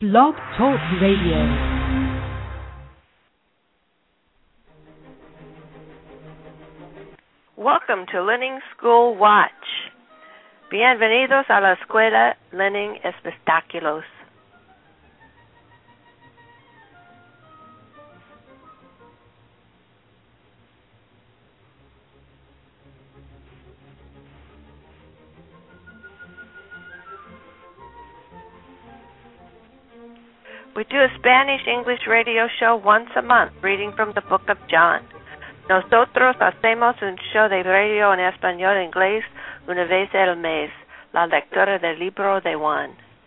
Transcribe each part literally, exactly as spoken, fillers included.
Blog Talk Radio. Welcome to Learning School Watch. Bienvenidos a la Escuela Learning Espectáculos. We do a Spanish-English radio show once a month, reading from the book of John. Nosotros hacemos un show de radio en español e inglés una vez al mes, la lectura del libro de Juan.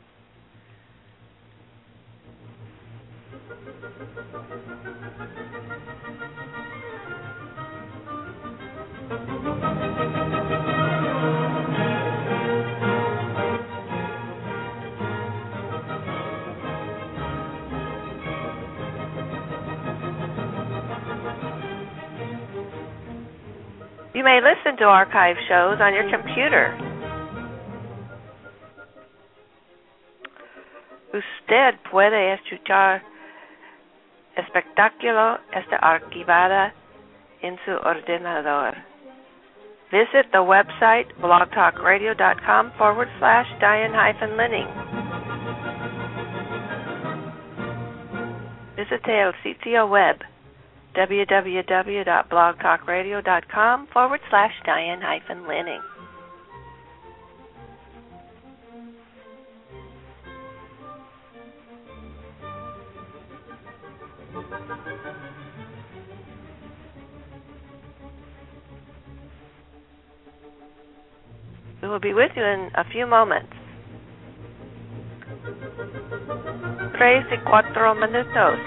You may listen to archive shows on your computer. Usted puede escuchar espectáculo está archivada en su ordenador. Visit the website blogtalkradio.com forward slash Diane hyphen Linning. Visite el sitio web www.blogtalkradio.com forward slash Diane hyphen Linning. We will be with you in a few moments. Tres y cuatro minutos.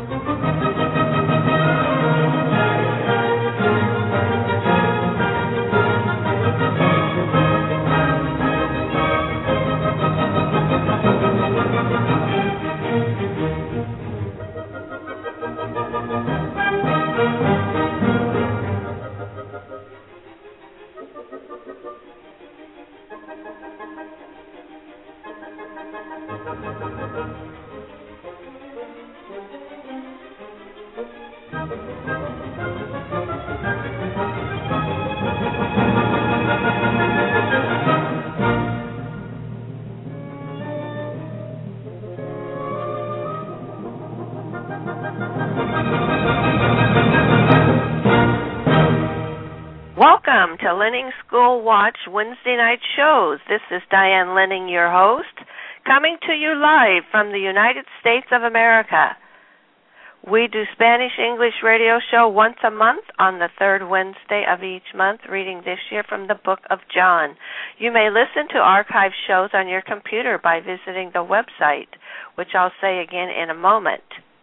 Welcome to Linning School Watch Wednesday night shows. This is Diane Linning, your host, coming to you live from the United States of America. We do Spanish-English radio show once a month on the third Wednesday of each month, reading this year from the Book of John. You may listen to archive shows on your computer by visiting the website, which I'll say again in a moment.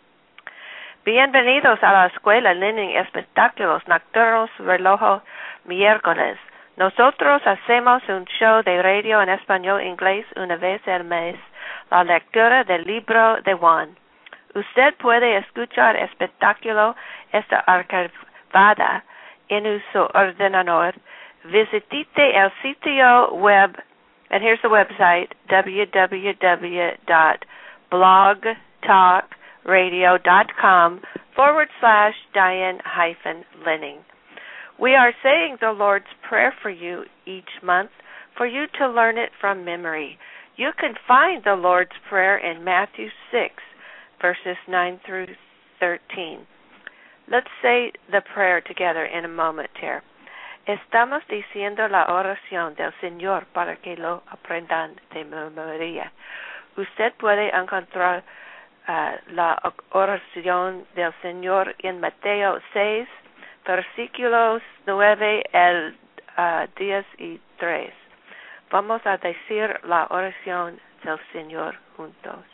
Bienvenidos a la Escuela Linning Espectáculos Nocturnos Reloj Miércoles. Nosotros hacemos un show de radio en español-inglés una vez al mes, la lectura del libro de Juan. Usted puede escuchar espectáculo esta archivada en su ordenador. Visite el sitio web, and here's the website, w w w dot blog talk radio dot com forward slash Diane hyphen Linning. We are saying the Lord's Prayer for you each month for you to learn it from memory. You can find the Lord's Prayer in Matthew six, verses nine through thirteen. Let's say the prayer together in a moment here. Estamos diciendo la oración del Señor para que lo aprendan de memoria. Usted puede encontrar Uh, la oración del Señor en Mateo seis, versículos nueve al uh, diez y tres. Vamos a decir la oración del Señor juntos.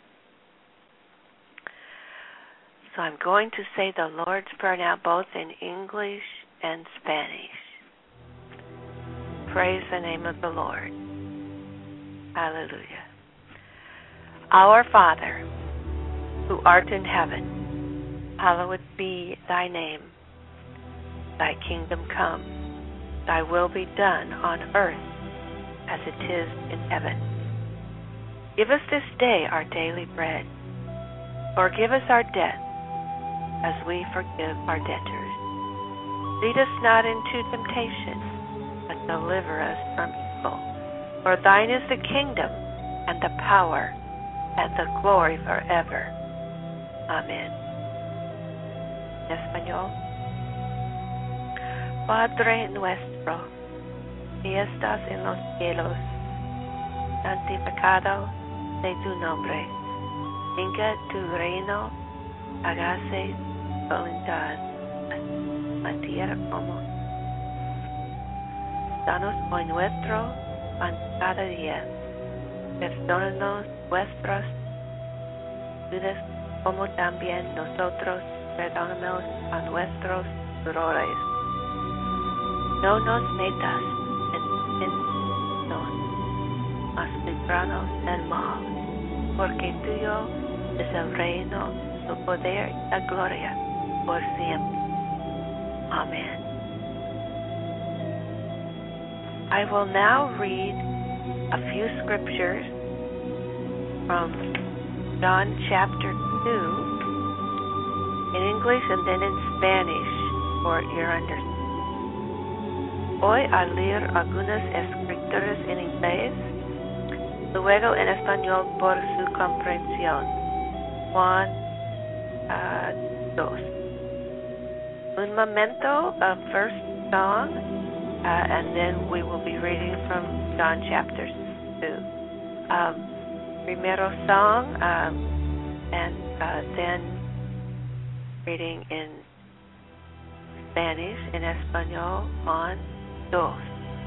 So I'm going to say the Lord's Prayer now both in English and Spanish. Praise the name of the Lord. Hallelujah. Our Father, who art in heaven, hallowed be thy name. Thy kingdom come, thy will be done on earth as it is in heaven. Give us this day our daily bread. Forgive us our debts as we forgive our debtors. Lead us not into temptation, but deliver us from evil. For thine is the kingdom and the power and the glory forever. Amén. En español. Padre nuestro, que estás en los cielos, santificado sea tu nombre. Venga tu reino, hágase tu voluntad, en la tierra como. Danos hoy nuestro pan cada día. Perdónanos nuestras deudas, como también nosotros perdonamos a nuestros deudores. No nos metas en tentación, mas líbranos del mal, porque tuyo es el reino, el poder y la gloria por siempre. Amen. I will now read a few scriptures from John chapter two in English and then in Spanish for your understanding. Voy a leer algunas escrituras en inglés, luego en español por su comprensión. Juan uh, dos. Un momento of first song, uh, and then we will be reading from John chapter two. Um, primero song, um, and uh, then reading in Spanish, en español, on dos.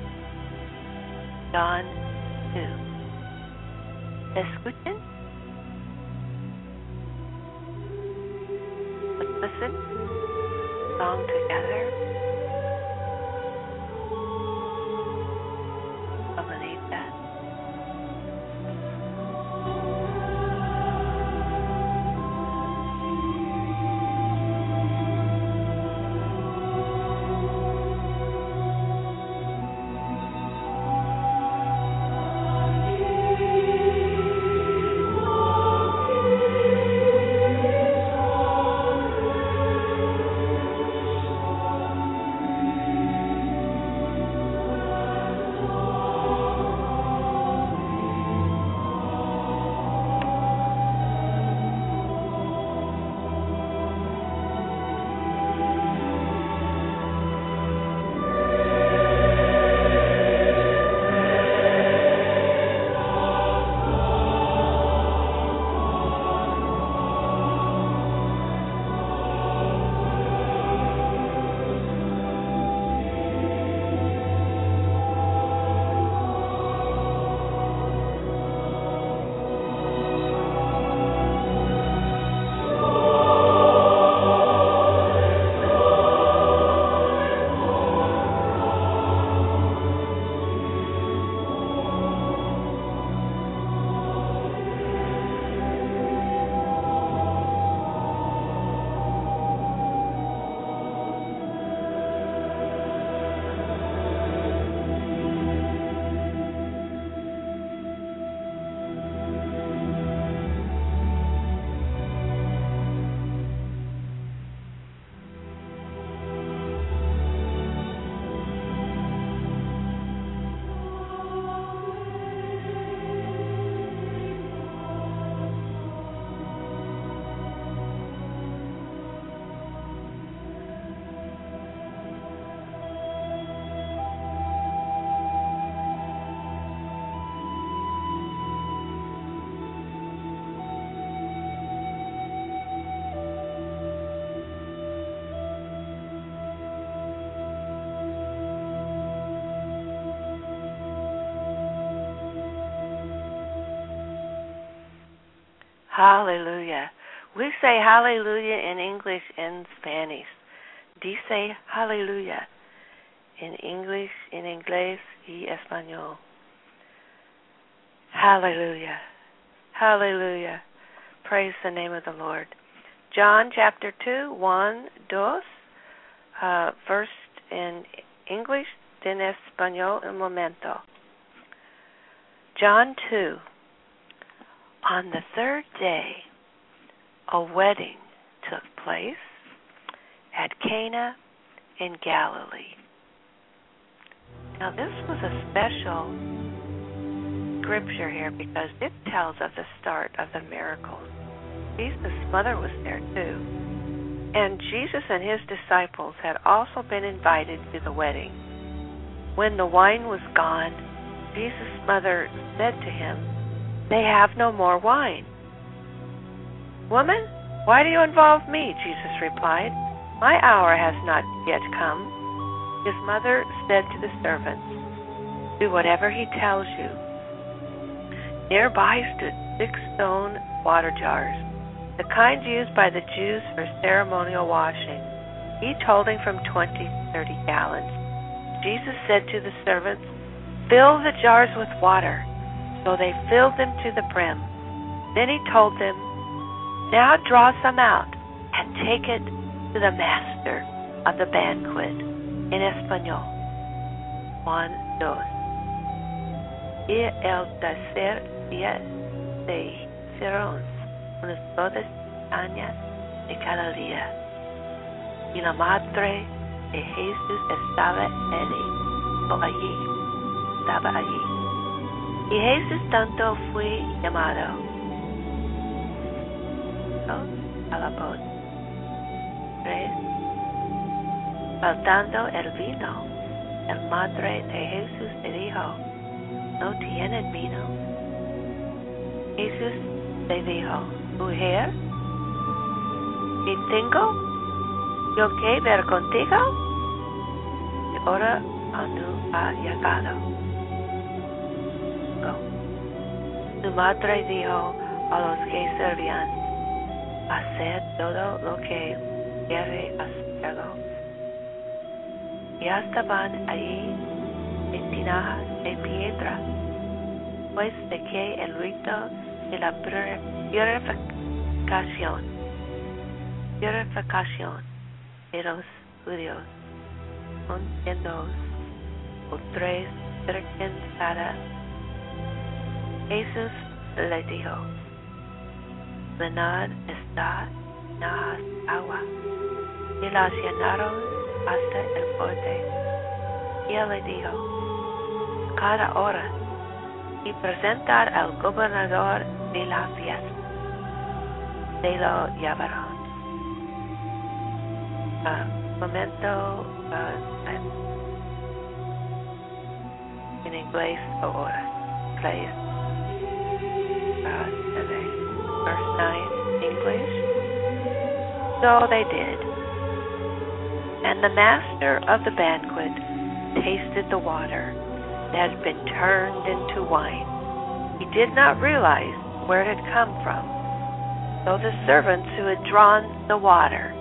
John two. ¿Escuchen? listen, song together. Amanita. Hallelujah. We say hallelujah in English and Spanish. Dice hallelujah in English, en inglés y español. Hallelujah. Hallelujah. Praise the name of the Lord. John chapter two, one, dos, uh, first in English, then español un momento. John two. On the third day, a wedding took place at Cana in Galilee. Now, this was a special scripture here because it tells of the start of the miracles. Jesus' mother was there too. And Jesus and his disciples had also been invited to the wedding. When the wine was gone, Jesus' mother said to him, "They have no more wine." "Woman, why do you involve me?" Jesus replied. "My hour has not yet come." His mother said to the servants, "Do whatever he tells you." Nearby stood six stone water jars, the kind used by the Jews for ceremonial washing, each holding from twenty to thirty gallons. Jesus said to the servants, "Fill the jars with water." So they filled them to the brim. Then he told them, "Now draw some out and take it to the master of the banquet." En español. Juan dos. Y el tercer día se hicieron unas bodas años de cada día. Y la madre de Jesús estaba allí. O allí. Estaba allí. Y Jesús tanto fue llamado a la boda. Tres. Faltando el vino, el madre de Jesús le dijo, ¿no tienen vino? Jesús le dijo, mujer, ¿qué tengo yo que ver contigo? La hora aún ha llegado. Su madre dijo a los que servían, haced todo lo que cierre a su cielo. Ya estaban allí en tinajas de piedra, pues de que el rito de la purificación, purificación de los judíos, con dos o tres virgen cada. Jesús le dijo, llenad estas agua, y las llenaron hasta el borde. Y él le dijo, cada hora, y presentar al gobernador de la fiesta. Se lo llevaron. Uh, momento uh, en inglés ahora. Inglés. Uh, verse nine, English. So they did. And the master of the banquet tasted the water that had been turned into wine. He did not realize where it had come from, though the servants who had drawn the water.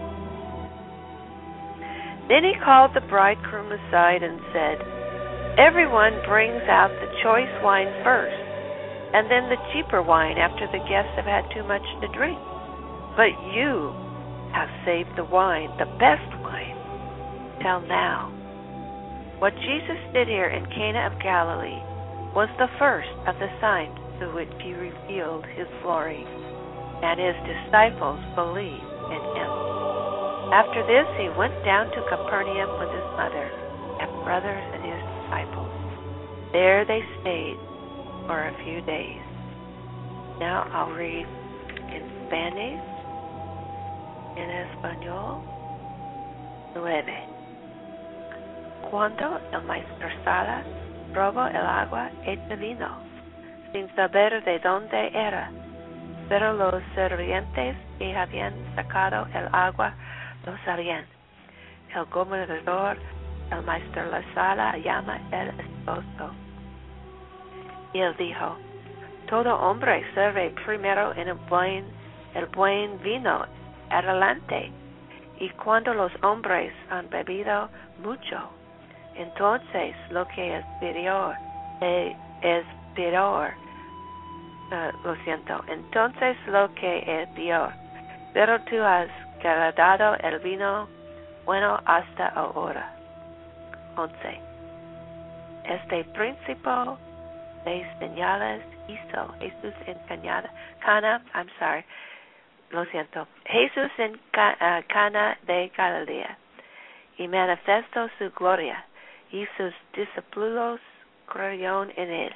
Then he called the bridegroom aside and said, everyone brings out the choice wine first, and then the cheaper wine after the guests have had too much to drink. But you have saved the wine, the best wine, till now. What Jesus did here in Cana of Galilee was the first of the signs through which he revealed his glory, and his disciples believed in him. After this, he went down to Capernaum with his mother and brothers and his disciples. There they stayed for a few days. Now I'll read in Spanish, en español, nueve. Cuando el maestro Sala probó el agua hecha vino, sin saber de dónde era, pero los sirvientes que habían sacado el agua lo sabían. El gobernador, el maestro La Sala, llama el esposo. Y él dijo, todo hombre sirve primero en el buen, el buen vino adelante, y cuando los hombres han bebido mucho, entonces lo que es peor, eh, es peor, uh, lo siento, entonces lo que es peor, pero tú has guardado el vino bueno hasta ahora. once. Este principio de señales hizo Jesús en Cana, Cana, I'm sorry, lo siento, Jesús en uh, Cana de Galilea, y manifestó su gloria, y sus discípulos creyeron en él.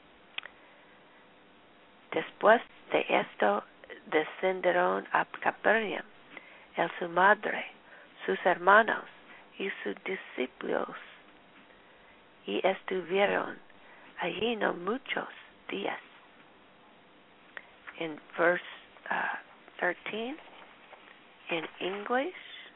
Después de esto, descendieron a Capernaum, él, su madre, sus hermanos y sus discípulos, y estuvieron allí no muchos días. In verse uh, thirteen, in English,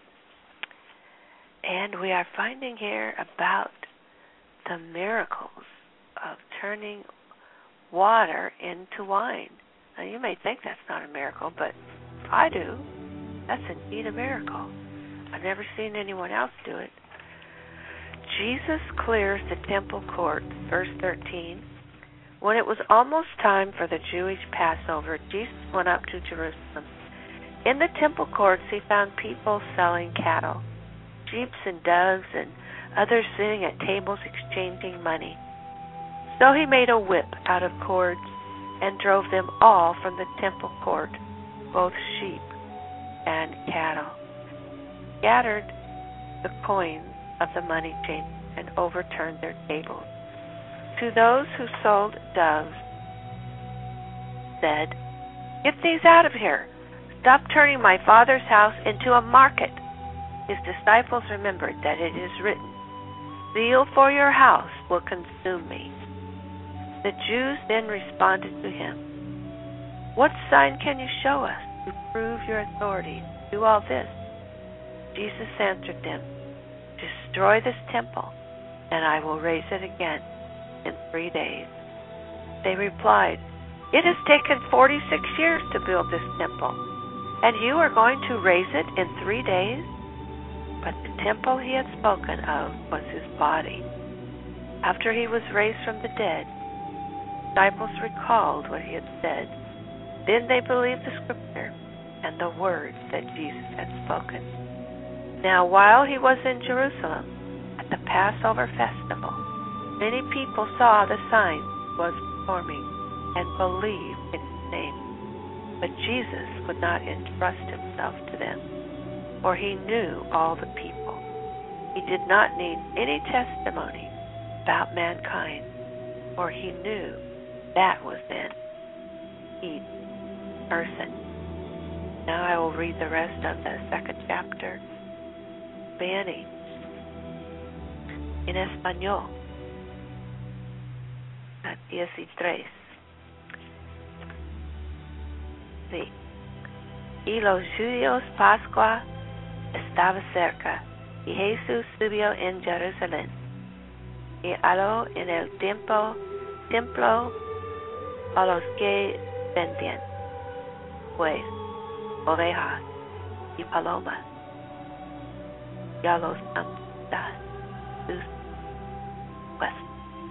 and we are finding here about the miracles of turning water into wine. Now you may think that's not a miracle, but I do. That's indeed a miracle. I've never seen anyone else do it. Jesus clears the temple court, verse thirteen. When it was almost time for the Jewish Passover, Jesus went up to Jerusalem. In the temple courts he found people selling cattle, sheep and doves, and others sitting at tables exchanging money. So he made a whip out of cords and drove them all from the temple court, both sheep and cattle. Scattered the coins of the money changers and overturned their tables. To those who sold doves, said, "Get these out of here. Stop turning my Father's house into a market." His disciples remembered that it is written, "Zeal for your house will consume me." The Jews then responded to him, "What sign can you show us to prove your authority to do all this?" Jesus answered them, "Destroy this temple, and I will raise it again in three days." They replied, "It has taken forty-six years to build this temple, and you are going to raise it in three days? But the temple he had spoken of was his body. After he was raised from the dead, the disciples recalled what he had said. Then they believed the scripture and the words that Jesus had spoken. Now, while he was in Jerusalem at the Passover festival, many people saw the signs he was performing and believed in his name. But Jesus would not entrust himself to them, for he knew all the people. He did not need any testimony about mankind, for he knew that was in each person. Now I will read the rest of the second chapter. Spanish. En español. diecitrés. Sí. Y los judíos Pascua estaba cerca, y Jesús subió en Jerusalén, y halló en el templo, templo a los que vendían pues, ovejas y palomas, y a los hambrientos sus huesos.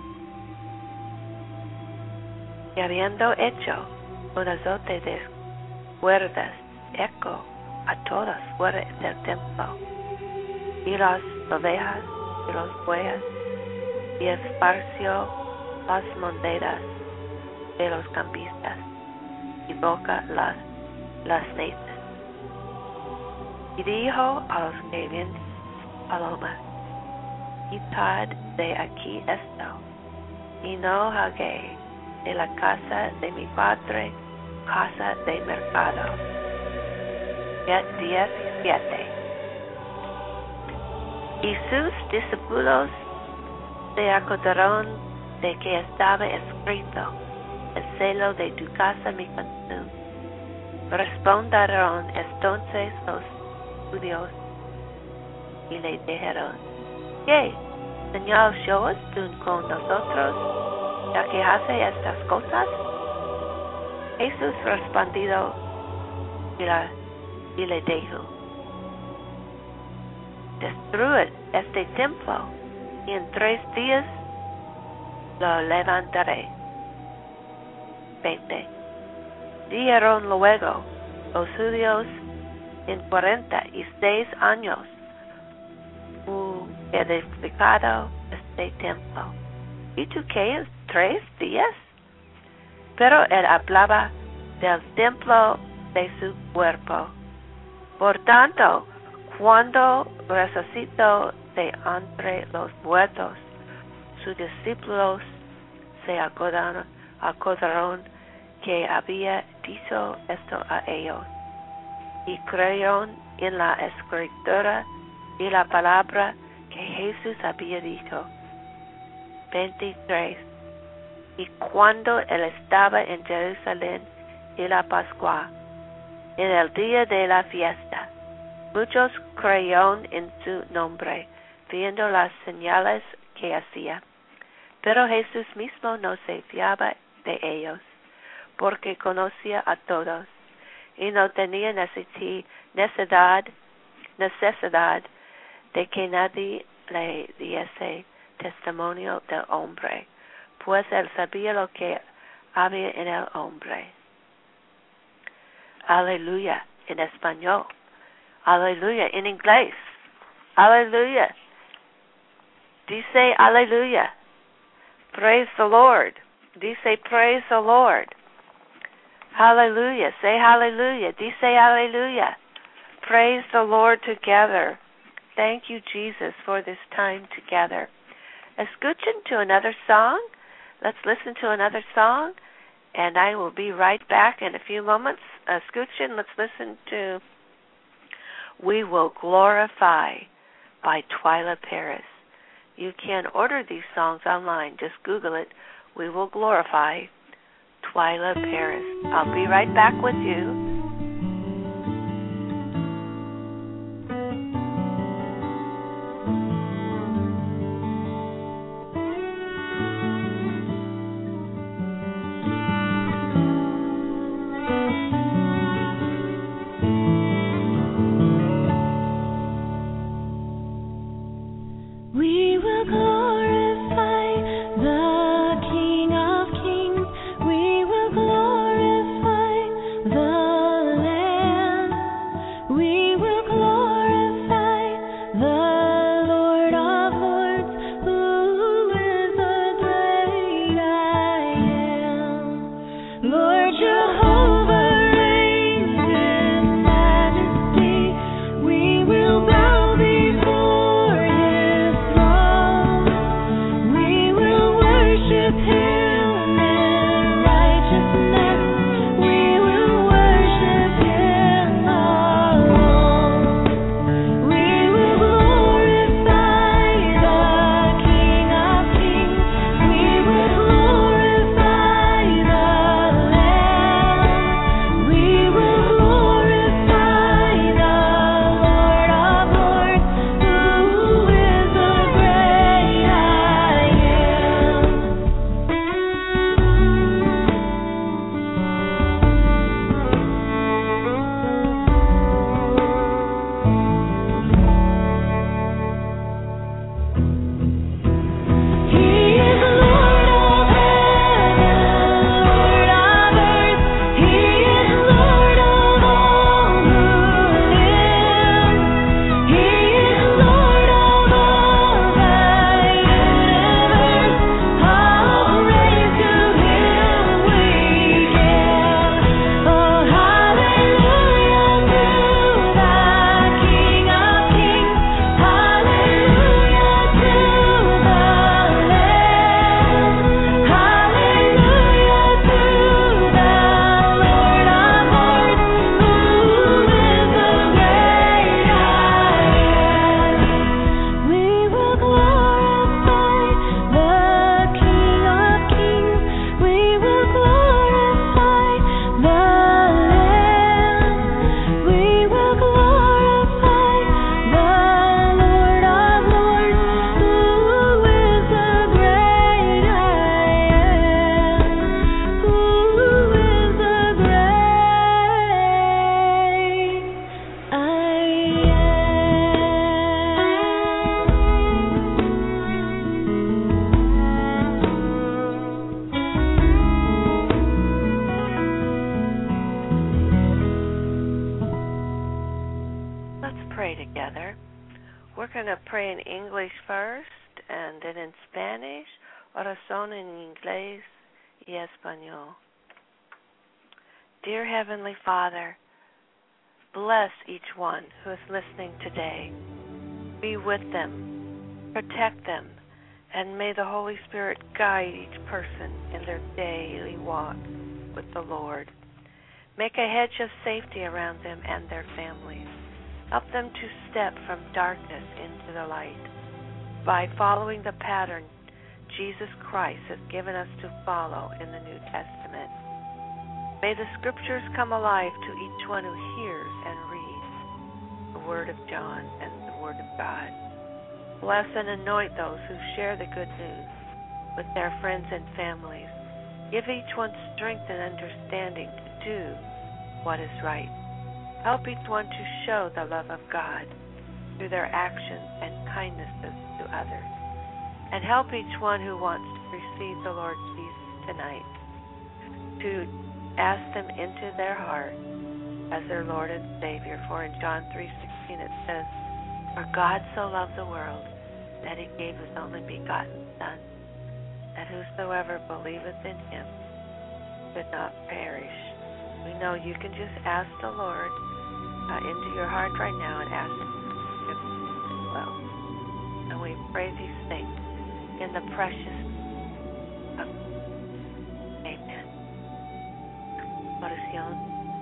Y habiendo hecho un azote de cuerdas, eco a todas fuera del templo, y las ovejas y los bueyes, y esparció las monedas de los cambistas, y boca las, las necesas. Y dijo a los que vendían palomas, quitad de aquí esto, y no hagáis de la casa de mi padre casa de mercado. diecisiete. Y sus discípulos se acordaron de que estaba escrito, el celo de tu casa me consume. Respondieron entonces los judíos y le dijeron, ¿qué señal shows tú con nosotros, ya que hace estas cosas? Jesús respondió y, la, y le dijo, destruid este templo y en tres días lo levantaré. veinte. Dijeron luego los judíos, en cuarenta y seis años hu edificado este templo, ¿y tú qué en tres días? Pero él hablaba del templo de su cuerpo. Por tanto, cuando resucitó de entre los muertos, sus discípulos se acordaron, acordaron que había dicho esto a ellos, y creyeron en la escritura y la palabra que Jesús había dicho. veintitrés. Y cuando él estaba en Jerusalén y la Pascua, en el día de la fiesta, muchos creyeron en su nombre, viendo las señales que hacía. Pero Jesús mismo no se fiaba de ellos, porque conocía a todos, y no tenía necesidad, necesidad de que nadie le diese testimonio del hombre, pues él sabía lo que había en el hombre. Aleluya, en español. Aleluya, en inglés. Aleluya. Dice aleluya. Praise the Lord. Dice praise the Lord. Hallelujah. Say hallelujah. Dice hallelujah. Praise the Lord together. Thank you, Jesus, for this time together. Escuchen to another song. Let's listen to another song, and I will be right back in a few moments. Escuchen, let's listen to We Will Glorify by Twyla Paris. You can order these songs online. Just Google it. We Will Glorify Twyla Paris. I'll be right back with you. together. We're going to pray in English first and then in Spanish, oración en inglés y español. Dear Heavenly Father, bless each one who is listening today. Be with them, protect them, and may the Holy Spirit guide each person in their daily walk with the Lord. Make a hedge of safety around them and their families. Help them to step from darkness into the light by following the pattern Jesus Christ has given us to follow in the New Testament. May the Scriptures come alive to each one who hears and reads the Word of John and the Word of God. Bless and anoint those who share the good news with their friends and families. Give each one strength and understanding to do what is right. Help each one to show the love of God through their actions and kindnesses to others. And help each one who wants to receive the Lord Jesus tonight to ask them into their heart as their Lord and Savior. For in John three sixteen it says, For God so loved the world that he gave his only begotten Son, that whosoever believeth in him should not perish. We know you can just ask the Lord uh, into your heart right now and ask him to forgive you as well. And we pray these things in the precious of Amen. Oración.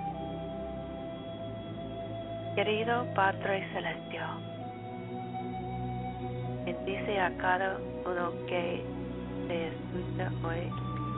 Querido Padre Celestial, bendice a cada uno que te escucha hoy,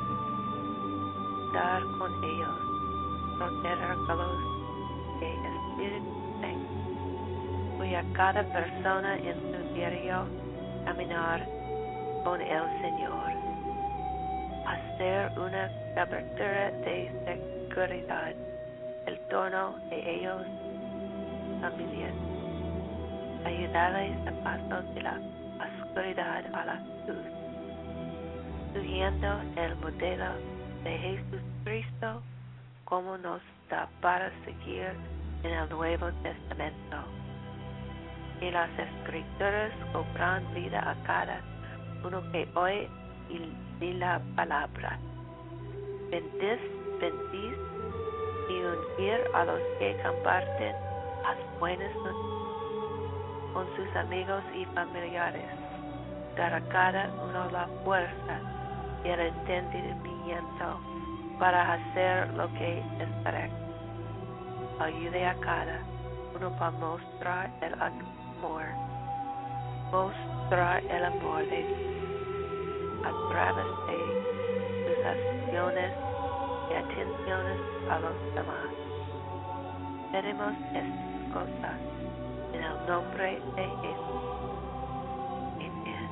dar con ellos, protegerlos de Espíritu Santo, y a cada persona en su diario caminar con el Señor, hacer una cobertura de seguridad el torno de ellos familias, ayudarles a paso de la oscuridad a la luz, siguiendo el modelo de Jesucristo como nos da para seguir en el Nuevo Testamento. Y las Escrituras cobran vida a cada uno que oye y la palabra. Bendiz, bendiz y unir a los que comparten las buenas noticias con sus amigos y familiares. Dar a cada uno la fuerza y el entendimiento para hacer lo que es correcto. Ayude a cada uno para mostrar el amor, mostrar el amor de Dios a través de sus acciones y atenciones a los demás. Tenemos estas cosas en el nombre de Jesús. Amen.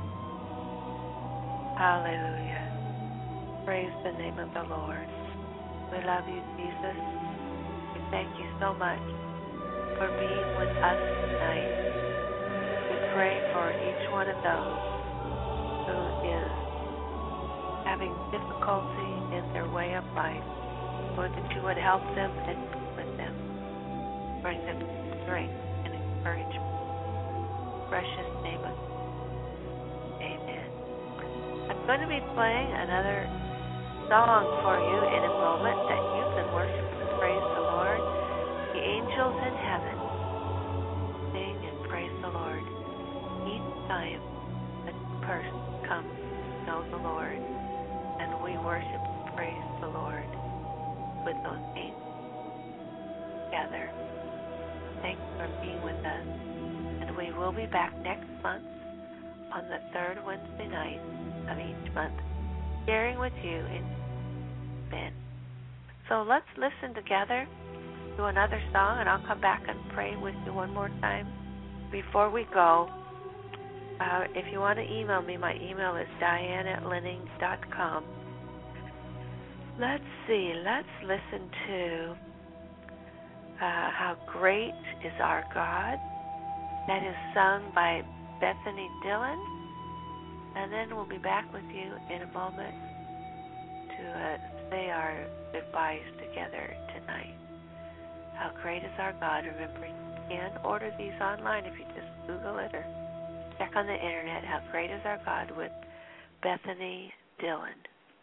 Hallelujah. Praise the name of the Lord. We love you, Jesus. We thank you so much for being with us tonight. We pray for each one of those who is having difficulty in their way of life. Lord, that you would help them and be with them. Bring them strength and encouragement. Precious name of Jesus. Amen. I'm going to be playing another song for you in a moment that you can worship and praise the Lord. The angels in heaven sing and praise the Lord each time a person comes to know the Lord, and we worship and praise the Lord with those angels together. Thanks for being with us, and we will be back next month on the third Wednesday night of each month, sharing with you in Ben. So let's listen together to another song, and I'll come back and pray with you one more time. Before we go, uh, if you want to email me, my email is diane at linning dot com. Let's see, let's listen to uh, How Great is Our God. That is sung by Bethany Dillon. And then we'll be back with you in a moment to uh, say our goodbyes together tonight. How great is our God, remembering can order these online if you just Google it or check on the internet. How Great Is Our God with Bethany Dillon.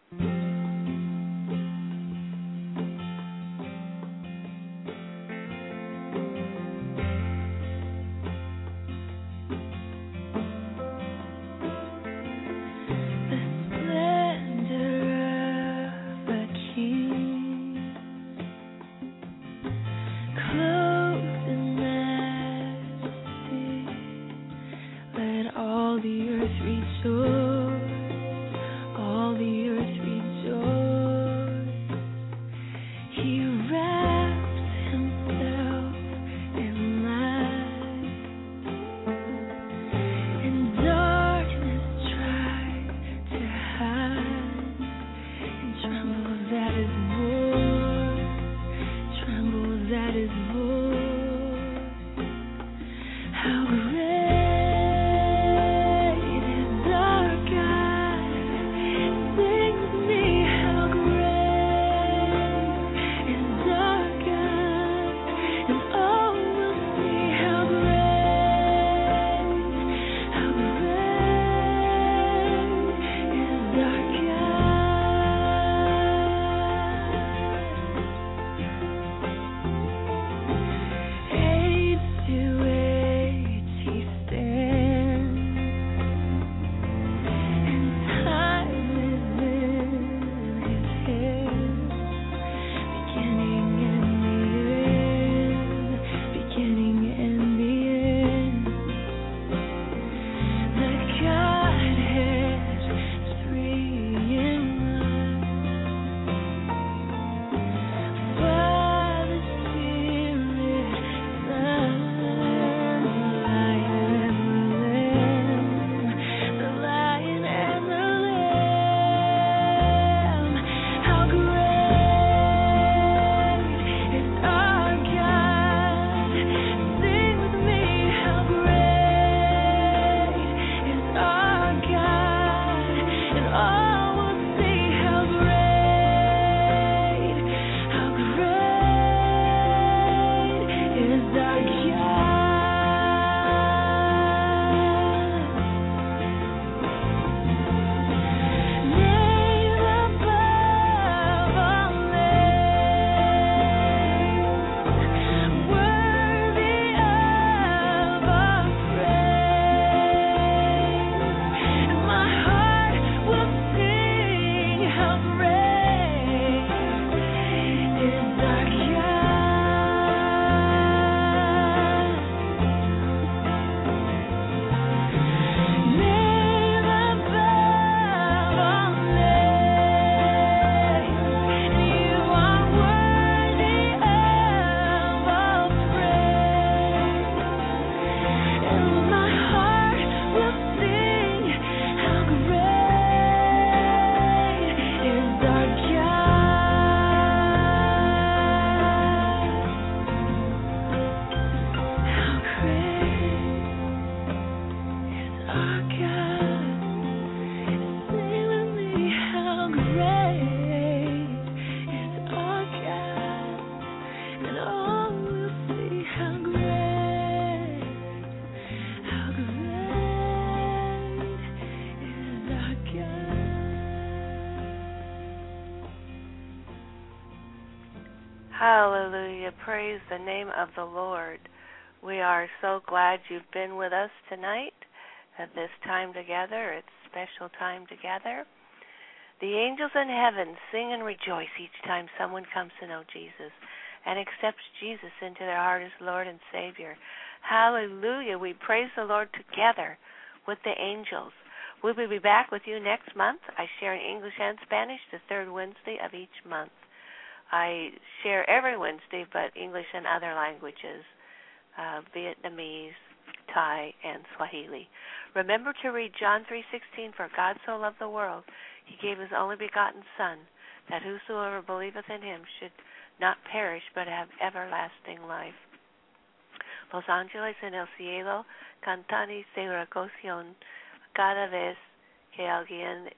Hallelujah. Praise the name of the Lord. We are so glad you've been with us tonight at this time together. It's special time together. The angels in heaven sing and rejoice each time someone comes to know Jesus and accepts Jesus into their heart as Lord and Savior. Hallelujah. We praise the Lord together with the angels. We will be back with you next month. I share in English and Spanish the third Wednesday of each month. I share every Wednesday, but English and other languages, uh, Vietnamese, Thai, and Swahili. Remember to read John three sixteen, for God so loved the world, he gave his only begotten Son, that whosoever believeth in him should not perish, but have everlasting life. Los Ángeles en el cielo cantan y se regocijan cada vez que alguien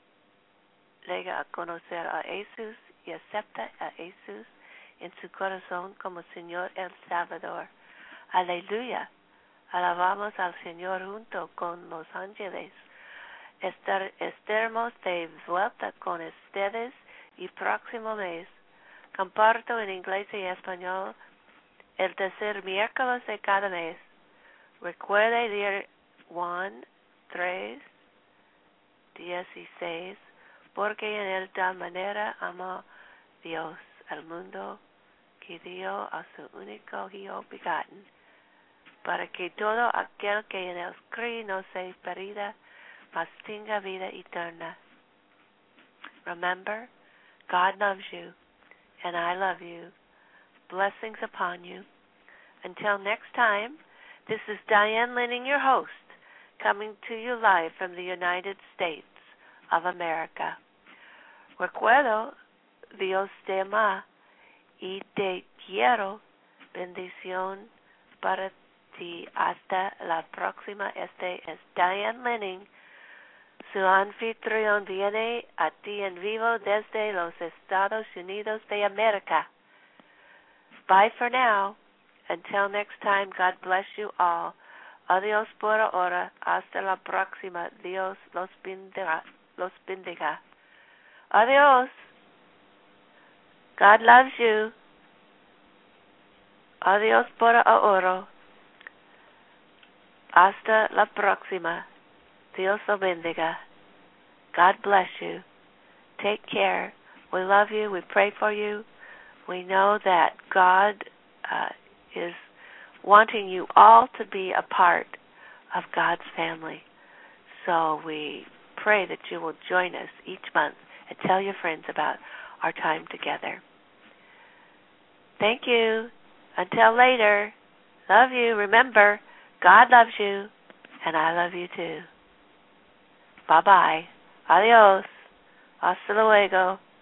llega a conocer a Jesús y acepta a Jesús en su corazón como Señor el Salvador. Aleluya. Alabamos al Señor junto con los ángeles. Estar, estaremos de vuelta con ustedes el próximo mes. Comparto en inglés y español el tercer miércoles de cada mes. Recuerde día uno, tres, dieciséis, porque en él tal manera amó Dios al mundo que dio a su único Hijo begotten, para que todo aquel que en él cree no se pierda, mas tenga vida eterna. Remember, God loves you, and I love you. Blessings upon you. Until next time, this is Diane Linning, your host, coming to you live from the United States of America. Recuerdo, Dios te ama y te quiero. Bendición para ti. Hasta la próxima. Este es Diane Linning. Su anfitrión viene a ti en vivo desde los Estados Unidos de América. Bye for now. Until next time, God bless you all. Adiós por ahora. Hasta la próxima. Dios los bendiga. Los bendiga. Adiós. God loves you. Adiós por ahora. Hasta la próxima. Dios lo bendiga. God bless you. Take care. We love you. We pray for you. We know that God uh, is wanting you all to be a part of God's family. So we pray that you will join us each month and tell your friends about our time together. Thank you. Until later. Love you. Remember, God loves you, and I love you too. Bye-bye. Adios. Hasta luego.